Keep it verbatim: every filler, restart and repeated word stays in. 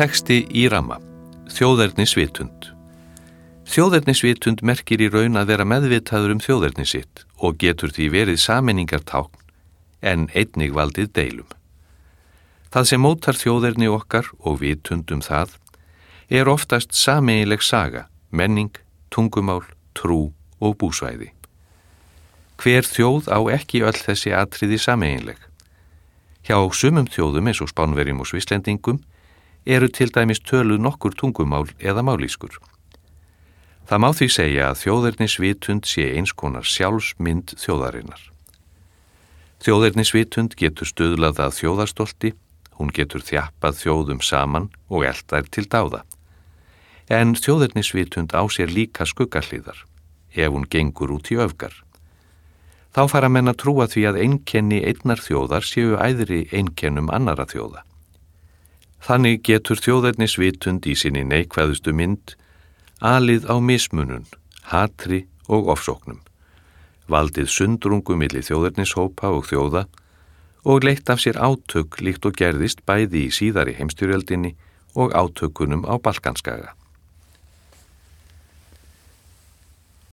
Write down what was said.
Texti í ramma. Þjóðernisvitund. Þjóðernisvitund merkir í raun að vera meðvitaður um þjóðerni sitt og getur því verið sameiningartákn en einnig valdið deilum. Það sem mótar þjóðerni okkar og vitund um það er oftast sameiginleg saga, menning, tungumál, trú og búsvæði. Hver þjóð á ekki öll þessi atriði sameiginleg. Hjá sumum þjóðum eins og Spánverjum og Svisslendingum eru til dæmis töluð nokkur tungumál eða mállýskur. Það má því segja að þjóðernisvitund sé eins konar sjálfsmynd þjóðarinnar. Þjóðernisvitund getur stuðlað að þjóðarstolti, hún getur þjappað þjóðum saman og elt þær til dáða. En þjóðernisvitund á sér líka skuggahlíðar, ef hún gengur út í öfgar. Þá fara menn að trúa því að einkenni einnar þjóðar séu æðri einkennum annarra þjóða. Þannig getur þjóðernisvitund í sinni neikvæðustu mynd alið á mismunun, hatri og ofsóknum, valdið sundrungu milli þjóðernishópa og þjóða og leitt af sér átök líkt og gerðist bæði í síðari heimsstyrjöldinni og átökunum á Balkanskaga.